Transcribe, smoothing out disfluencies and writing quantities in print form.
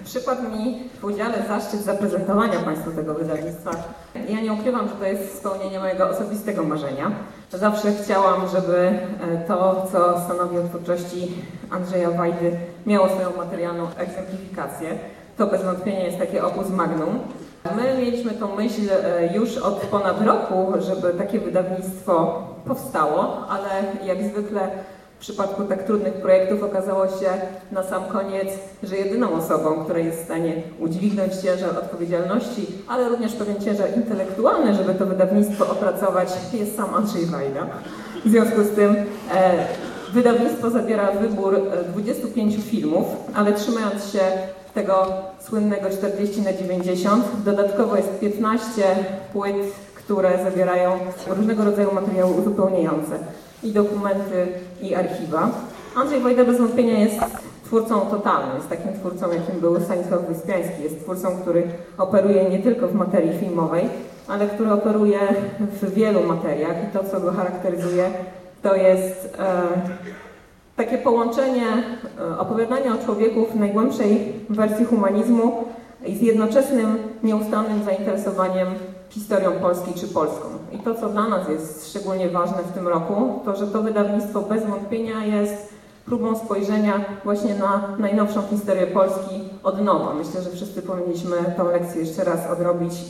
Przypadł mi w udziale zaszczyt zaprezentowania Państwu tego wydawnictwa. Ja nie ukrywam, że to jest spełnienie mojego osobistego marzenia. Zawsze chciałam, żeby to, co stanowi o twórczości Andrzeja Wajdy, miało swoją materialną egzemplifikację. To bez wątpienia jest takie opus magnum. My mieliśmy tą myśl już od ponad roku, żeby takie wydawnictwo powstało, ale jak zwykle w przypadku tak trudnych projektów okazało się na sam koniec, że jedyną osobą, która jest w stanie udźwignąć ciężar odpowiedzialności, ale również pewien ciężar intelektualny, żeby to wydawnictwo opracować, jest sam Andrzej Wajda. W związku z tym wydawnictwo zabiera wybór 25 filmów, ale trzymając się tego słynnego 40/90, dodatkowo jest 15 płyt, które zawierają różnego rodzaju materiały uzupełniające. I dokumenty, i archiwa. Andrzej Wajda bez wątpienia jest twórcą totalnym, jest takim twórcą, jakim był Stanisław Wyspiański. Jest twórcą, który operuje nie tylko w materii filmowej, ale który operuje w wielu materiach i to, co go charakteryzuje, to jest takie połączenie opowiadania o człowieku w najgłębszej wersji humanizmu i z jednoczesnym, nieustannym zainteresowaniem historią Polski czy Polską. I to, co dla nas jest szczególnie ważne w tym roku, to, że to wydawnictwo bez wątpienia jest próbą spojrzenia właśnie na najnowszą historię Polski od nowa. Myślę, że wszyscy powinniśmy tę lekcję jeszcze raz odrobić